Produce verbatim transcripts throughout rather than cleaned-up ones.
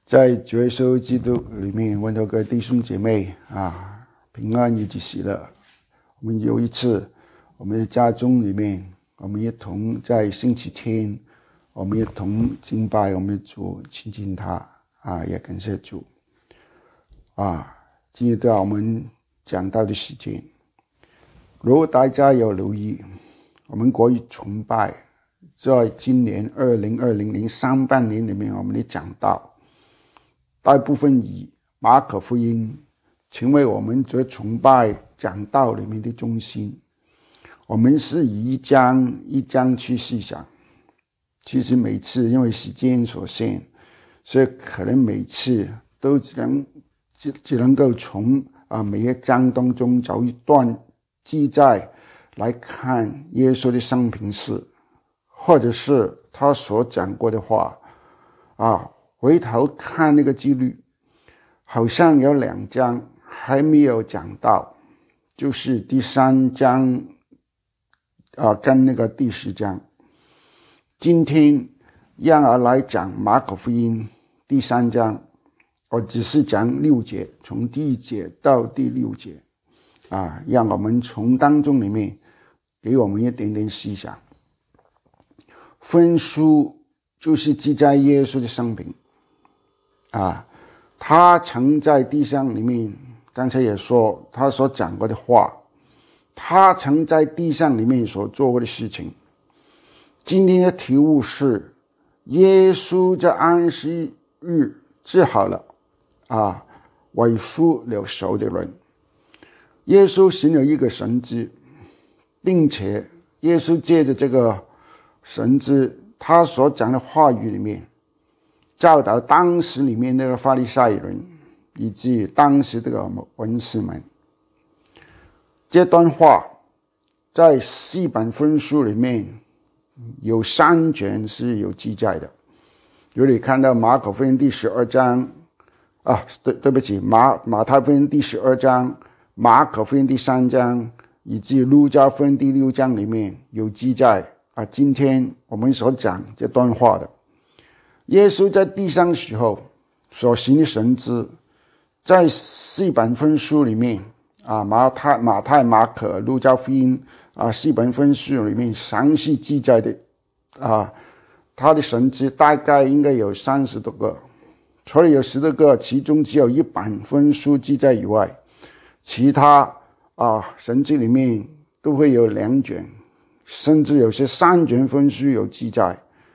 在主耶稣基督里面，问候各位弟兄姐妹啊，平安以及喜乐。我们有一次，我们的家中里面，我们一同在星期天，我们一同敬拜我们的主，亲近他啊，也感谢主啊。进入到我们讲道的时间，如果大家有留意，我们国语崇拜在今年二零二零年上半年里面，我们的讲道大部分以马可福音成为我们这崇拜讲道里面的中心。我们是以一章一章去细想，其实每次因为时间所限，所以可能每次都只能只只能够从啊每一章当中找一段记载来看耶稣的生平事，或者是他所讲过的话啊。回头看那个记录，好像有两章还没有讲到，就是第三章啊，跟那个第十章。今天让我来讲马可福音第三章，我只是讲六节，从第一节到第六节啊，让我们从当中里面给我们一点点思想。福音书就是记载耶稣的生平啊，他曾在地上里面，刚才也说他所讲过的话，他曾在地上里面所做过的事情。今天的题目是耶稣在安息日治好了啊萎缩了手的人。耶稣行了一个神迹，并且耶稣借着这个神迹，他所讲的话语里面教导当时里面那个法利赛人以及当时这个文士们。这段话在四本福音书里面有三卷是有记载的。如果你看到马可福音第十二章啊，对对不起，马马太福音第十二章、马可福音第三章以及路加福音第六章里面有记载啊。今天我们所讲这段话的。耶稣在地上的时候所行的神迹，在四本福音书里面啊，马太、马太、马可、路加福音啊，四本福音书里面详细记载的啊，他的神迹大概应该有三十多个，除了有十多个，其中只有一本福音书记载以外，其他啊神迹里面都会有两卷，甚至有些三卷福音书有记载。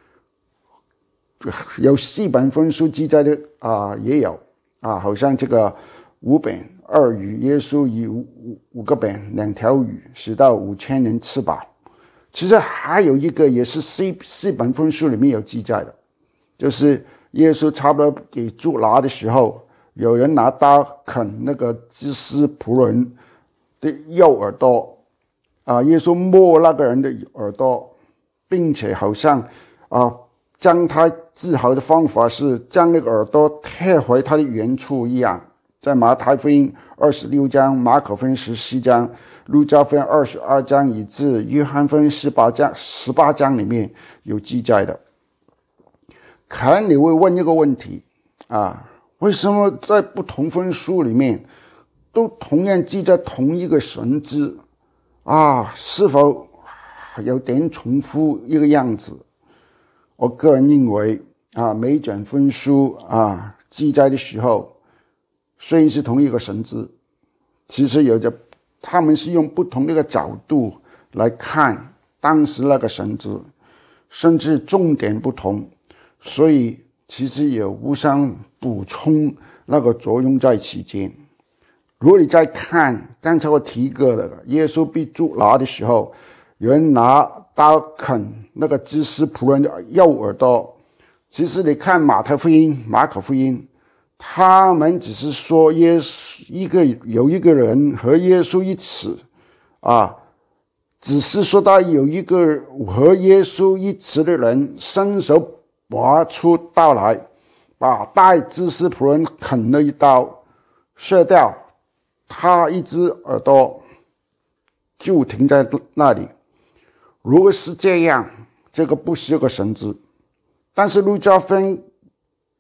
有四本福音书记载的啊，也有啊，好像这个五饼二鱼，耶稣以五五五个饼两条鱼，使到五千人吃饱。其实还有一个也是四四本福音书里面有记载的，就是耶稣差不多给主拿的时候，有人拿刀啃那个祭司仆人的右耳朵啊，耶稣摸那个人的耳朵，并且好像啊。将他治好的方法是将那个耳朵贴回他的原处一样，在马太福音二十六章、马可福音十七章、路加福音二十二章以至约翰福音十八章十八章里面有记载的。可能你会问一个问题啊，为什么在不同福音书里面都同样记载同一个神迹啊？是否有点重复一个样子？我个人认为啊，每卷福音书啊记载的时候，虽然是同一个神迹，其实有着他们是用不同的一个角度来看当时那个神迹，甚至重点不同，所以其实有互相补充那个作用在其间。如果你再看刚才我提过的耶稣被捉拿的时候，有人拿刀啃那个祭司仆人的右耳朵，其实你看马太福音、马可福音，他们只是说耶稣一个有一个人和耶稣一起啊，只是说到有一个和耶稣一起的人伸手拔出刀来，把大祭司仆人啃了一刀，削掉他一只耳朵，就停在那里。如果是这样，这个不是个神迹。但是路加福音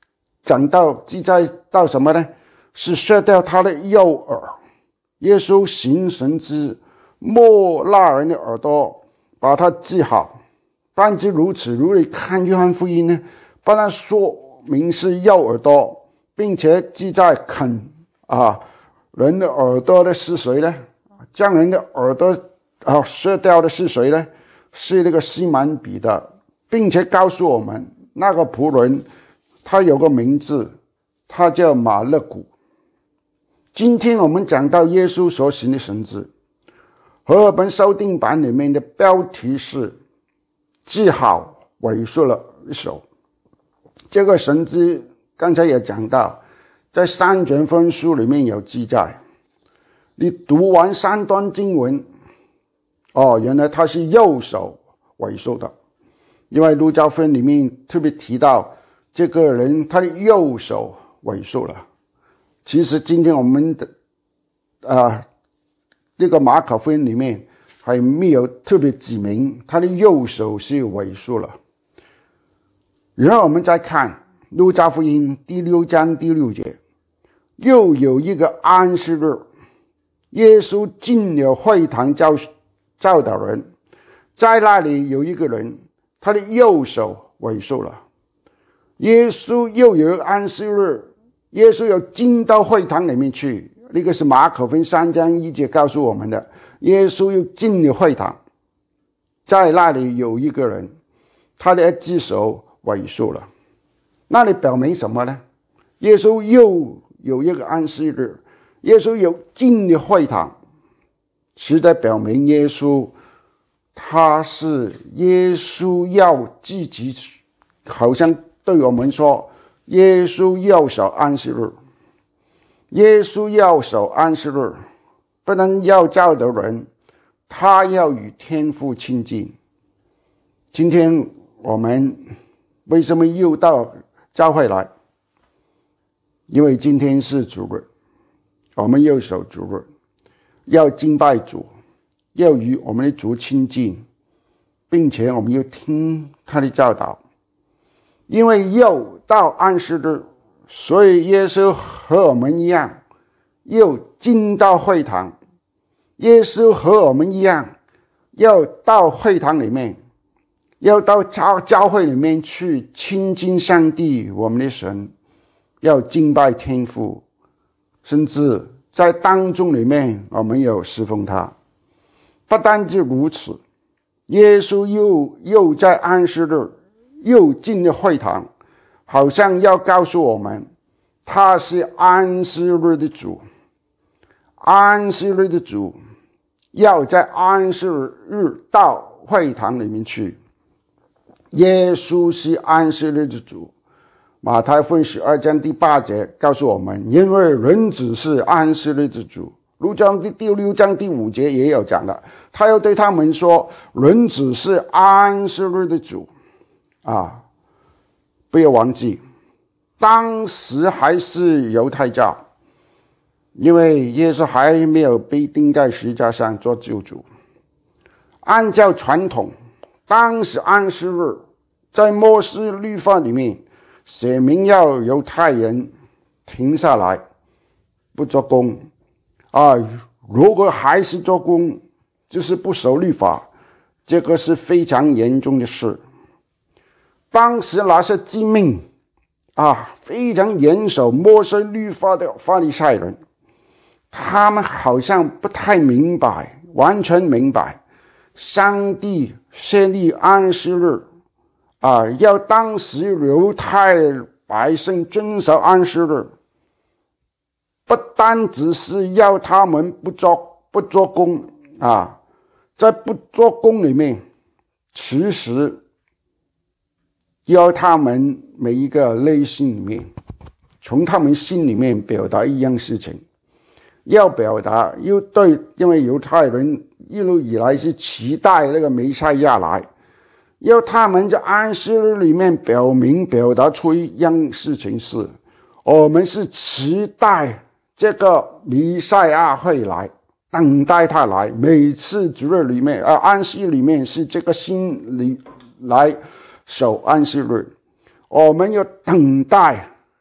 讲到记载到什么呢？是削掉他的右耳。耶稣行神迹，摸那人的耳朵，把他治好。但只如此，如你看约翰福音呢，不但说明是右耳朵，并且记载啃啊人的耳朵的是谁呢？将人的耳朵啊削掉的是谁呢？是那个西门彼得，并且告诉我们那个仆人他有个名字，他叫马勒古。今天我们讲到耶稣所行的神迹，和合本修订版里面的标题是治好萎缩了一手。这个神迹刚才也讲到，在三卷福音书里面有记载。你读完三段经文，哦，原来他是右手萎缩的，因为路加福音里面特别提到这个人他的右手萎缩了。其实今天我们的啊这个马可福音里面还没有特别指明他的右手是萎缩了。然后我们再看路加福音第六章第六节，又有一个安息日，耶稣进了会堂教教导人，在那里有一个人，他的右手萎缩了。耶稣又有一个安息日，耶稣又进到会堂里面去，那个是马可福音三章一节告诉我们的。耶稣又进了会堂，在那里有一个人，他的一只手萎缩了。那里表明什么呢？耶稣又有一个安息日，耶稣又进了会堂，实在表明耶稣他是耶稣要自己，好像对我们说，耶稣要守安息日，耶稣要守安息日，不能要教导人，他要与天父亲近。今天我们为什么又到教会来？因为今天是主日，我们要守主日，要敬拜主，要与我们的主亲近，并且我们要听他的教导。因为要到安息日，所以耶稣和我们一样又进到会堂。耶稣和我们一样要到会堂里面，要到教教会里面去亲近上帝我们的神，要敬拜天父，甚至在当中里面我们有侍奉他。不单止如此，耶稣又又在安息日又进了会堂，好像要告诉我们他是安息日的主。安息日的主要在安息日到会堂里面去。耶稣是安息日的主。马太福音十二章第八节告诉我们，因为人子是安息日的主。路加第六章第五节也有讲了，他要对他们说，人子是安息日的主啊！不要忘记，当时还是犹太教，因为耶稣还没有被钉在十字架上做救主。按照传统，当时安息日在摩西律法里面写明要犹太人停下来不做工啊，如果还是做工，就是不守律法，这个是非常严重的事。当时那些诫命啊，非常严守摩西律法的法利赛人，他们好像不太明白，完全明白上帝设立安息日啊，要当时犹太百姓遵守安息日，不单只是要他们不做不做工啊，在不做工里面，其实要他们每一个内心里面，从他们心里面表达一样事情，要表达又对，因为犹太人一路以来是期待那个弥赛亚来，要他们在安息日里面表明表达出一样事情，是我们是期待这个弥赛亚会来，等待他来。每次主日里面啊，安息里面是这个心里来守安息日，我们要等待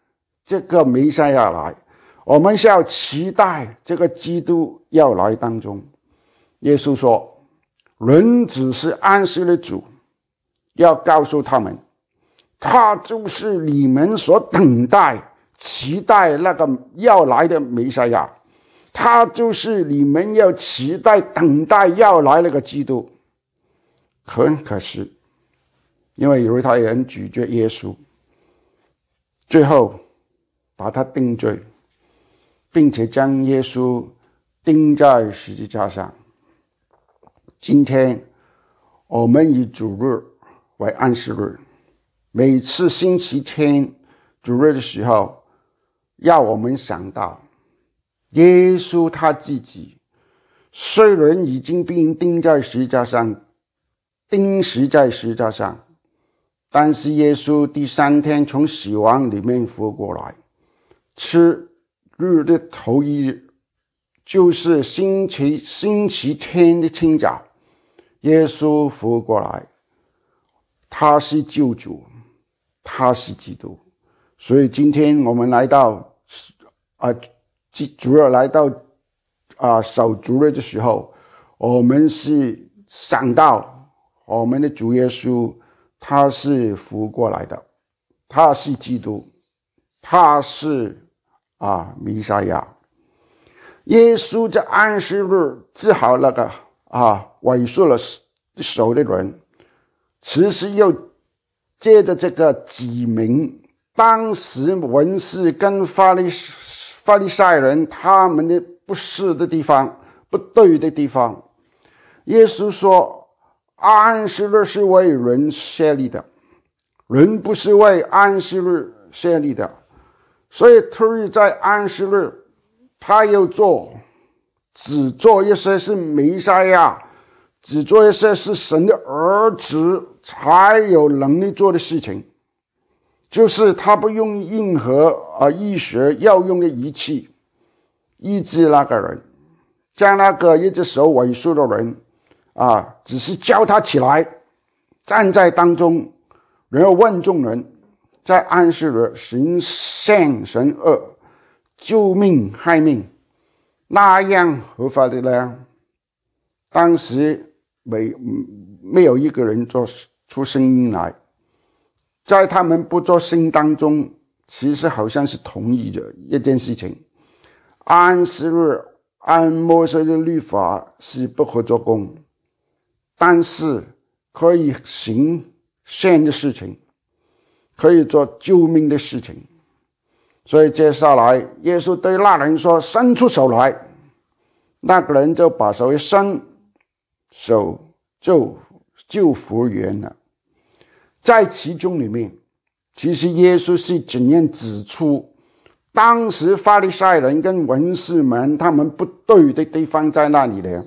这个弥赛亚来，我们是要期待这个基督要来当中。耶稣说，人子是安息的主，要告诉他们，他就是你们所等待期待那个要来的弥赛亚，他就是你们要期待等待要来那个基督。很可惜，因为犹太人拒绝耶稣，最后把他定罪，并且将耶稣钉在十字架上。今天我们以主日为安息日，每次星期天主日的时候，要我们想到耶稣他自己虽然已经被钉在十字架上，钉死在十字架上，但是耶稣第三天从死亡里面复过来。次日的头一日，就是星期星期天的清早，耶稣复过来，他是救主，他是基督。所以今天我们来到啊，主日来到啊守主日的时候，我们是想到我们的主耶稣，他是复过来的，他是基督，他是啊弥赛亚。耶稣在安息日治好那个啊萎缩了手的人，其实又借着这个指明当时文士跟法利法利赛人他们的不是的地方，不对的地方。耶稣说，安息日是为人设立的，人不是为安息日设立的。所以特意在安息日，他又做只做一些是弥赛亚，只做一些是神的儿子才有能力做的事情，就是他不用任何啊医学要用的仪器医治那个人，将那个一只手萎缩的人啊，只是叫他起来，站在当中，然后问众人，在安息日行善神恶，救命害命，那样合法的呢？当时没没有一个人做出声音来，在他们不做声当中，其实好像是同意的一件事情。安息日按摩西的律法是不可做工，但是可以行善的事情，可以做救命的事情。所以接下来耶稣对那人说，伸出手来，那个人就把手一伸，手就就复原了。在其中里面，其实耶稣是怎样指出当时法利赛人跟文士们他们不对的地方在那里呢？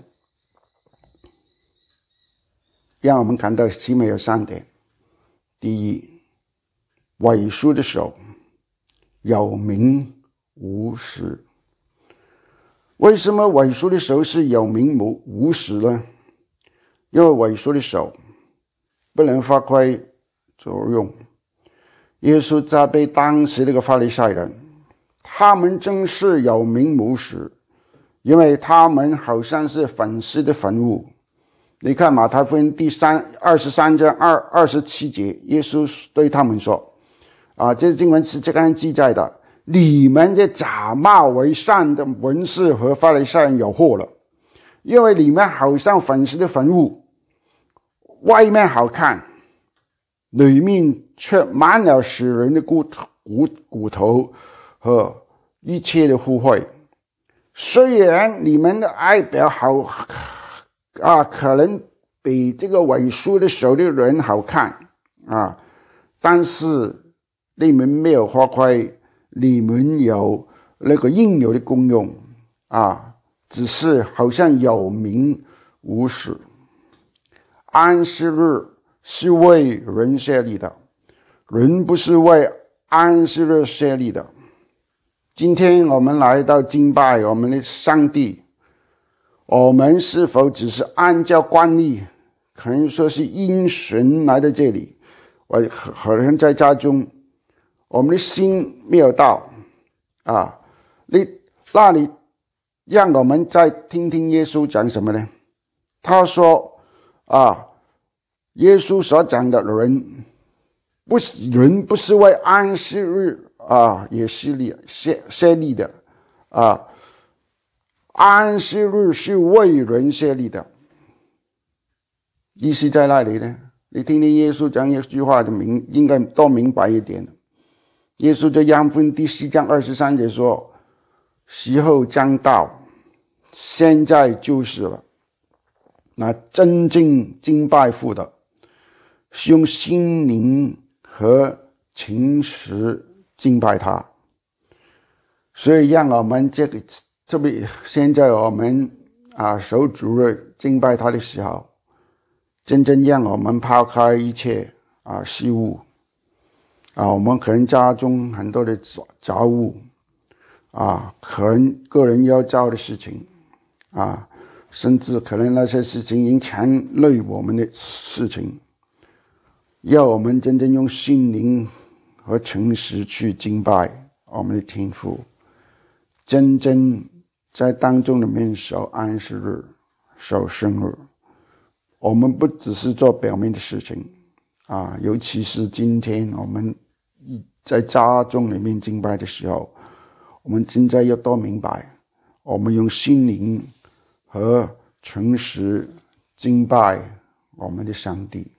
让我们看到起码有三点。第一，萎缩的手有名无实。为什么萎缩的手是有名无实呢？因为萎缩的手不能发挥作用。耶稣责备当时那个法利赛人，他们真是有名无实，因为他们好像是粉饰的坟墓。你看马太福音第三二十三章二二十七节，耶稣对他们说：“啊，这经文是这样记载的，你们这假冒为善的文士和法利赛人有祸了，因为你们好像粉饰的坟墓，外面好看，里面却满了死人的骨骨骨头和一切的污秽。虽然你们的外表好啊，可能比这个萎缩的手的人好看啊，但是你们没有发挥你们有那个应有的功用啊，只是好像有名无实。安息日是为人设立的，人不是为安息日设立的。今天我们来到敬拜我们的上帝，我们是否只是按照惯例，可能说是因神来到这里，我可能在家中，我们的心没有到， 啊，你那里让我们再听听耶稣讲什么呢？他说啊，耶稣所讲的人不是人不是为安息日啊也是立设设立的啊，安息日是为人设立的。意思在哪里呢？你听听耶稣讲一句话就明应该都明白一点。耶稣在约翰福音第四章二十三节说，时候将到，现在就是了，那真正敬拜父的是用心灵和情实敬拜他。所以让我们这个这边现在我们啊守主日敬拜他的时候，真正让我们抛开一切啊事物啊，我们可能家中很多的杂物啊，可能个人要做的事情啊，甚至可能那些事情已经牵累我们的事情，要我们真正用心灵和诚实去敬拜我们的天父，真正在当中里面守安息日、守圣日。我们不只是做表面的事情啊，尤其是今天我们在家中里面敬拜的时候，我们现在要多明白，我们用心灵和诚实敬拜我们的上帝。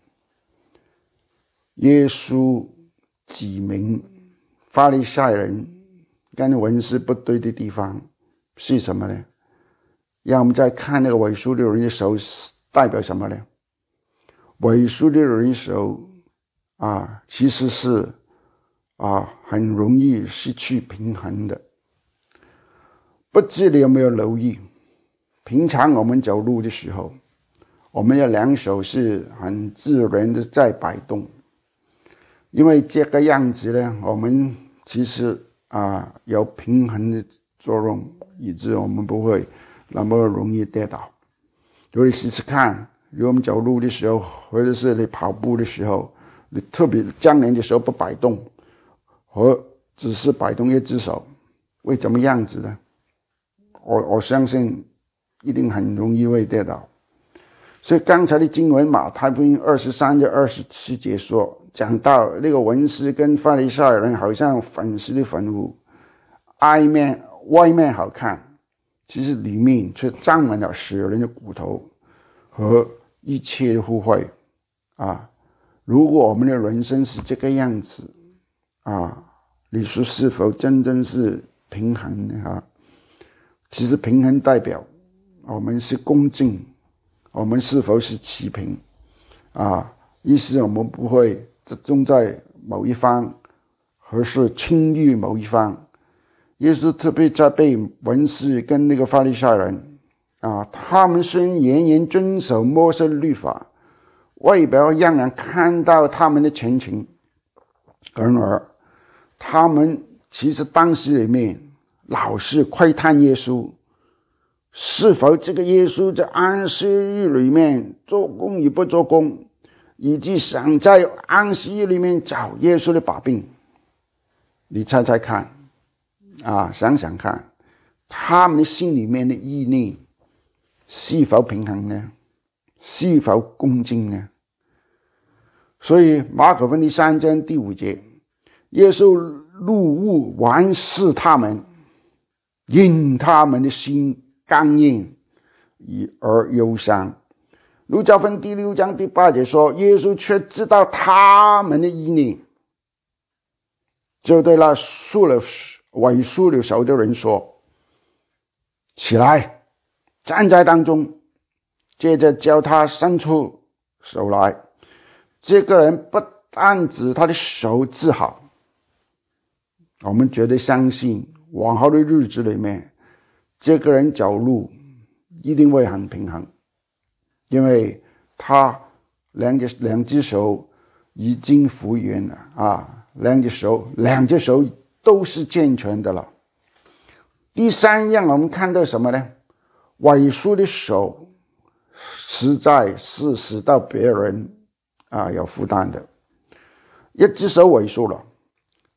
耶稣指明法利赛人跟文士不对的地方是什么呢？让我们再看那个尾数六人的手代表什么呢？尾数六人的手啊，其实是啊很容易失去平衡的。不知你有没有留意，平常我们走路的时候，我们的两手是很自然的在摆动，因为这个样子呢，我们其实啊有平衡的作用，以致我们不会那么容易跌倒。如果你试试看，如果我们走路的时候，或者是你跑步的时候，你特别将两只手不摆动，和只是摆动一只手，会怎么样子呢？我我相信一定很容易会跌倒。所以刚才的经文马太福音二十三至二十七节说，讲到那个文士跟法利赛人好像粉饰的坟屋，外面外面好看，其实里面却沾满了死人的骨头和一切的污秽啊！如果我们的人生是这个样子啊，你说是否真正是平衡呢？啊，其实平衡代表我们是恭敬，我们是否是齐平啊？意思我们不会集中在某一方，而是轻于某一方。耶稣特别在被文士跟那个法利赛人啊，他们虽然严严遵守摩西律法，为了让人看到他们的前情，然而他们其实当时里面老是窥探耶稣，是否这个耶稣在安息日里面做工与不做工，以及想在安息日里面找耶稣的把柄。你猜猜看啊，想想看，他们的心里面的意念是否平衡呢？是否恭敬呢？所以马可福音第三章第五节，耶稣怒目环视他们，因他们的心刚硬而忧伤。路加福音第六章第八节说，耶稣却知道他们的意念，就对那束了尾束了手的人说，起来，站在当中。接着叫他伸出手来。这个人不但指他的手治好，我们绝对相信往后的日子里面，这个人走路一定会很平衡，因为他两只两只手已经复原了啊，两只手两只手都是健全的了。第三样我们看到什么呢？萎缩的手实在是使到别人啊有负担的。一只手萎缩了，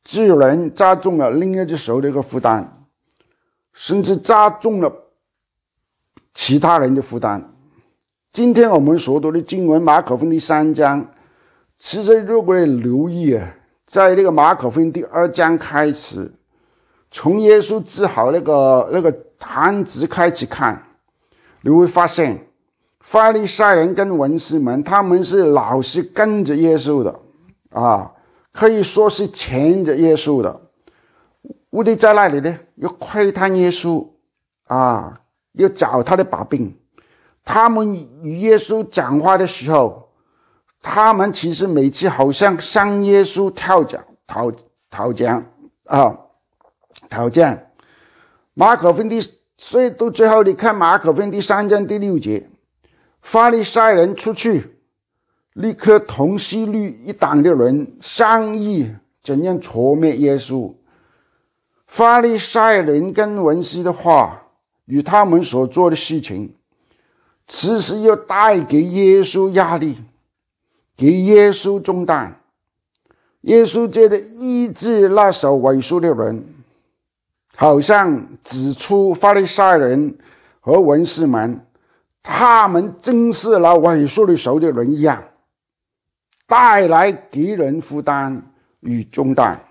只有人加重了另一只手的一个负担，甚至加重了其他人的负担。今天我们所读的经文马可福音第三章，其实如果你留意啊，在那个马可福音第二章开始，从耶稣治好那个那个瘫子开始看，你会发现法利赛人跟文士们他们是老是跟着耶稣的啊，可以说是牵着耶稣的。目的在那里呢？要窥探耶稣啊，要找他的把柄。他们与耶稣讲话的时候，他们其实每次好像向耶稣讨讲讨讨讲啊讨讲。马可福音第，所以到最后你看马可福音第三章第六节，法利赛人出去，立刻同希律一党的人商议怎样戳灭耶稣。法利赛人跟文士的话与他们所做的事情，其实要带给耶稣压力，给耶稣重担。耶稣觉得医治那手萎缩的人，好像指出法利赛人和文士们，他们正是那萎缩的手的人一样，带来给人负担与重担。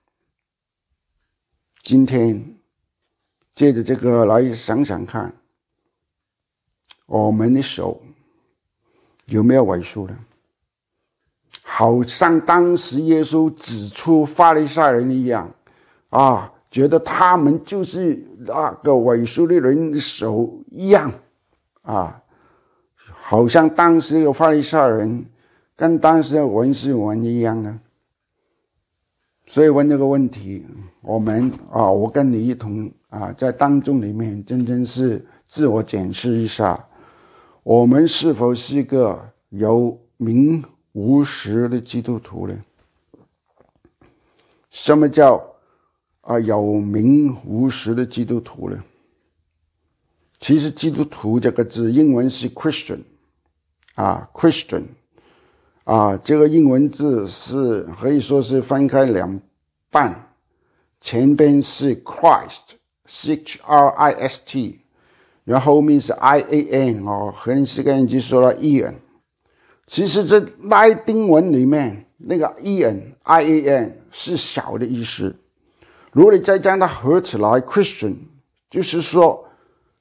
今天借着这个来想想看，我们的手有没有萎缩呢？好像当时耶稣指出法利赛人一样啊，觉得他们就是那个萎缩的人的手一样啊，好像当时的法利赛人跟当时的文士们一样呢。所以问这个问题，我们啊，我跟你一同啊，在当中里面真正是自我检视一下，我们是否是一个有名无实的基督徒呢？什么叫啊有名无实的基督徒呢？其实基督徒这个字英文是 Christian 啊 Christian 啊，这个英文字是可以说是分开两半，前边是 Christ C R I S T， 然后后面是 I A N 哦，可能是个人就说了 Ian。其实这拉丁文里面那个 Ian I A N 是小的意思，如果你再将它合起来 Christian， 就是说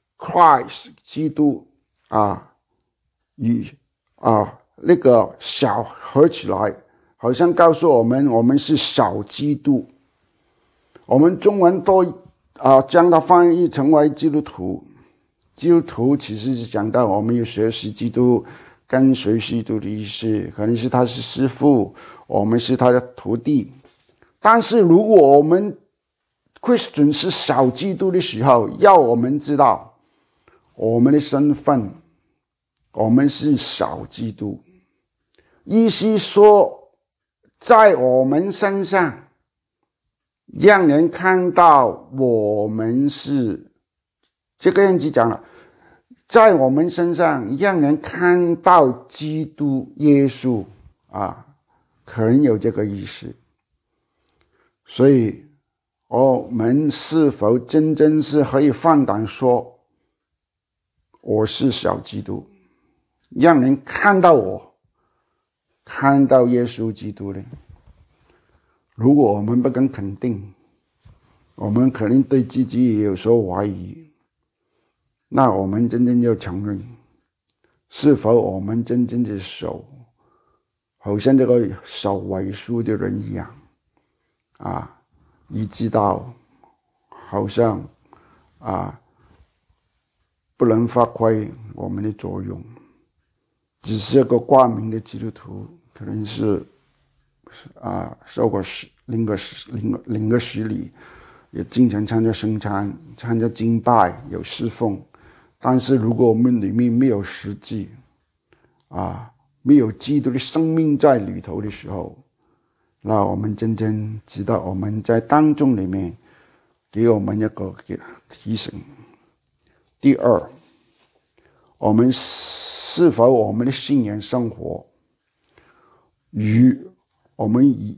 Christ 基督啊与啊那个小合起来，好像告诉我们我们是小基督。我们中文都啊将它翻译成为基督徒。基督徒其实是讲到我们要学习基督，跟随基督的意思，可能是他是师父，我们是他的徒弟。但是如果我们 Christian 是小基督的时候，要我们知道我们的身份，我们是小基督，意思说在我们身上让人看到我们是这个样子讲了，在我们身上让人看到基督耶稣啊，可能有这个意思。所以我们是否真正是可以放胆说我是小基督，让人看到我，看到耶稣基督呢？如果我们不敢肯定，我们可能对自己也有所怀疑，那我们真正要承认，是否我们真正的手好像这个手萎缩的人一样啊，以致到好像啊不能发挥我们的作用，只是一个挂名的基督徒，可能是啊受过领个领领个洗礼，也经常参加圣餐，参加敬拜，有侍奉。但是如果我们里面没有实际啊，没有基督的生命在里头的时候，那我们真正知道我们在当中里面给我们一个提醒。第二，我们是否我们的信仰生活与我们以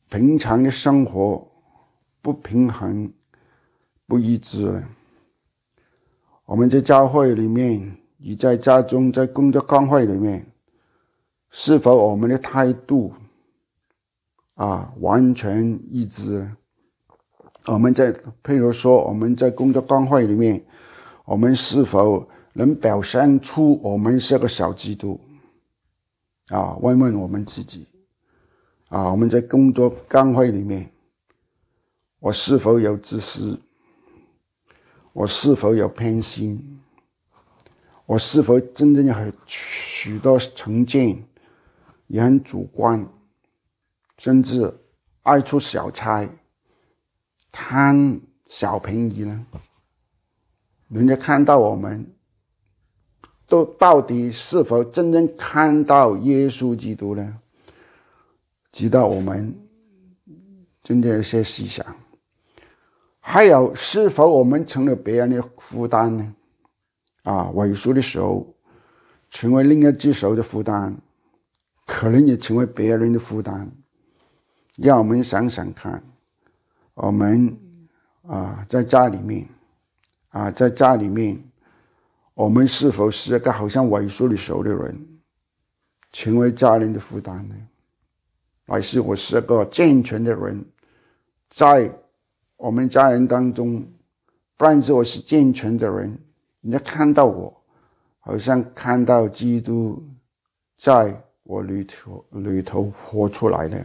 平常的生活不平衡、不一致呢？我们在教会里面，与在家中、在工作岗位里面，是否我们的态度啊完全一致呢？我们在譬如说我们在工作岗位里面，我们是否能表现出我们是个小基督啊？问问我们自己啊，我们在工作岗位里面，我是否有自私？我是否有偏心？我是否真正有许多成见，也很主观，甚至爱出小差，贪小便宜呢？人家看到我们，都到底是否真正看到耶稣基督呢？知道我们真正有些思想。还有，是否我们成了别人的负担呢？啊，为数的时候，成为另一只手的负担，可能也成为别人的负担。让我们想想看，我们啊，在家里面啊，在家里面，我们是否是一个好像为数的手的人，成为家人的负担呢？还是我是一个健全的人，在我们家人当中，不然是我是健全的人，人家看到我，好像看到基督在我里头里头活出来的。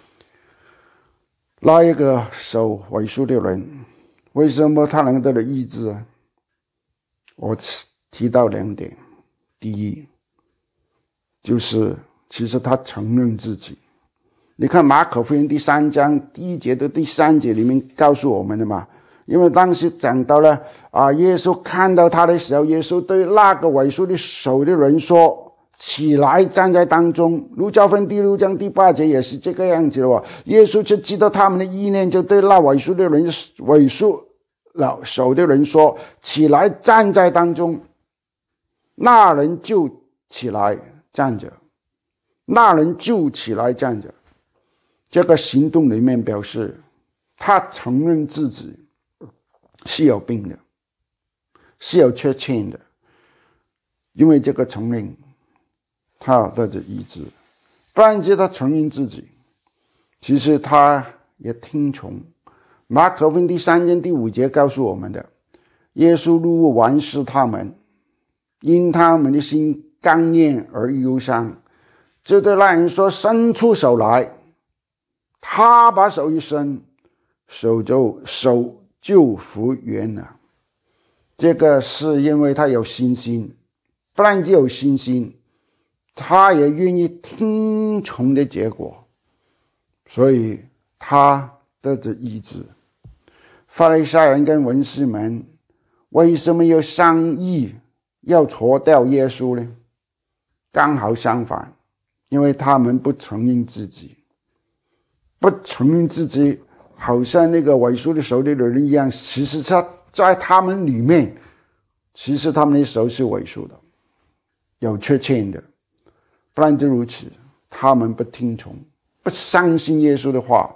那一个手为数的人，为什么他能得到医治啊？我提到两点，第一，就是其实他承认自己。你看马可福音第三章第一节到第三节里面告诉我们的嘛，因为当时讲到了啊，耶稣看到他的时候，耶稣对那个为数的手的人说：“起来，站在当中。”路加福音第六章第八节也是这个样子的哦。耶稣就知道他们的意念，就对那为数的人、为数老手的人说：“起来，站在当中。”那人就起来站着，那人就起来站着。这个行动里面表示，他承认自己是有病的，是有缺陷的，因为这个承认，他得着医治。不然就他承认自己，其实他也听从。马可福音第三章第五节告诉我们的，耶稣怒完视他们，因他们的心刚硬而忧伤，就对那人说：“伸出手来。”他把手一伸，手就手就复原了。这个是因为他有信心，不然就有信心，他也愿意听从的结果，所以他得着医治。法利赛人跟文士们为什么要商议要除掉耶稣呢？刚好相反，因为他们不承认自己。不承认自己好像那个为数的手里的人一样，其实他在他们里面，其实他们的手是为数的，有缺陷的。不然就如此，他们不听从，不相信耶稣的话，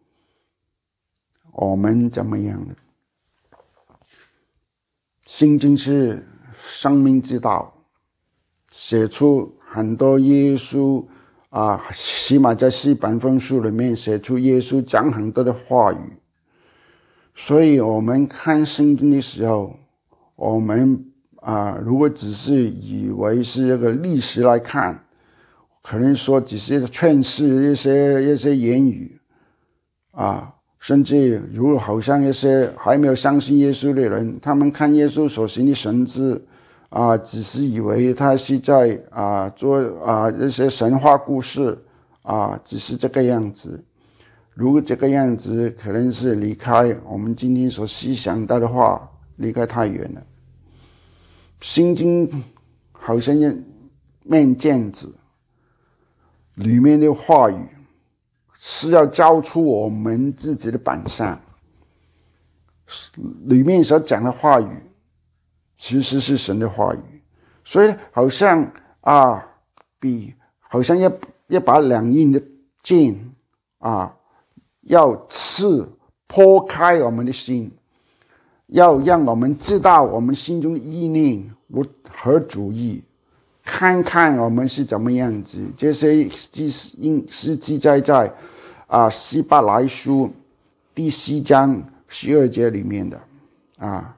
我们怎么样呢？圣经是生命之道，写出很多耶稣啊，起码在四本封书里面写出耶稣讲很多的话语。所以我们看圣经的时候，我们啊，如果只是以为是一个历史来看，可能说只是劝世一些一些言语啊，甚至如果好像一些还没有相信耶稣的人，他们看耶稣所行的神迹啊，只是以为他是在啊做啊一些神话故事啊，只是这个样子。如果这个样子，可能是离开我们今天所思想到的话，离开太远了。圣经好像一面镜子，里面的话语是要交出我们自己的本相，里面所讲的话语其实是神的话语，所以好像啊，比好像一一把两刃的剑啊， 要刺破开我们的心，要让我们知道我们心中的意念和主意，看看我们是怎么样子。这些是记载在啊希伯来书第四章十二节里面的啊。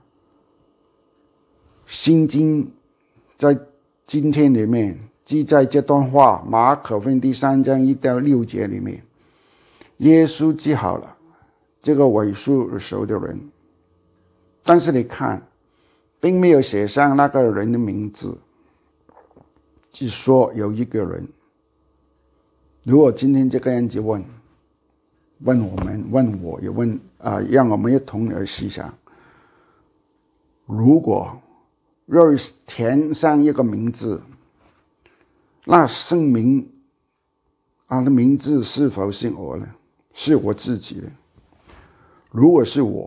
圣经在今天里面记载这段话，马可福音第三章一到六节里面，耶稣治好了这个萎缩手的人，但是你看，并没有写上那个人的名字，只说有一个人。如果今天这个样子问，问我们，问我，也问啊、呃，让我们一同来思想，如果若填上一个名字，那声明啊的名字是否是我呢？是我自己呢？如果是我，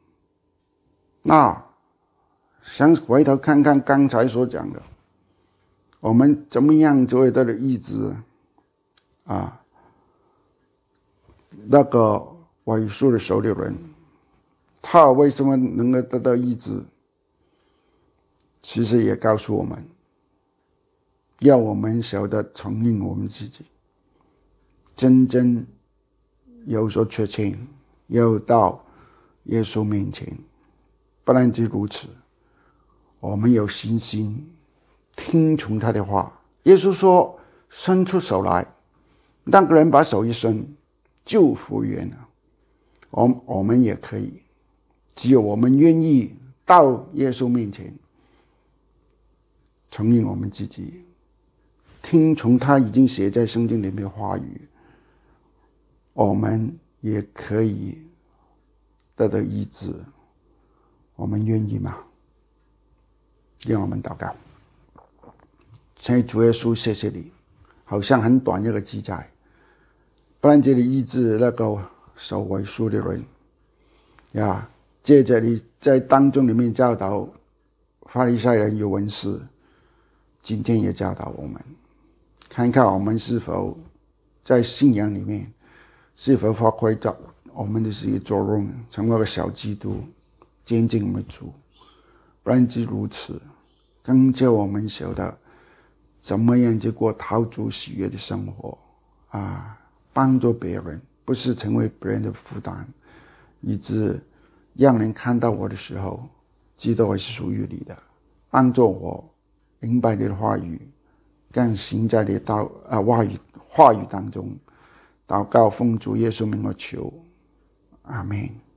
那想回头看看刚才所讲的，我们怎么样就会得到医治啊？那个萎缩的手的人，他为什么能够得到医治？其实也告诉我们，要我们晓得承认我们自己，真正有所确信，要到耶稣面前。不但只如此，我们有信心听从他的话。耶稣说伸出手来，那个人把手一伸就复原了。我我们也可以，只有我们愿意到耶稣面前承认我们自己，听从他已经写在圣经里面的话语，我们也可以得到医治。我们愿意吗？让我们祷告。亲爱的主耶稣，谢谢你，好像很短一个记载，不然这里医治那个手萎缩的人呀，接着你在当中里面教导法利赛人有文士，今天也教导我们，看看我们是否在信仰里面是否发挥到我们的这个作用，成为一个小基督，坚定我们的主。不然只如此，更叫我们晓得怎么样去过讨主喜悦的生活啊，帮助别人，不是成为别人的负担，以致让人看到我的时候知道我是属于你的，帮助我明白你的话语，更行在你的道啊话语话语当中。祷告奉主耶稣名而求，阿们。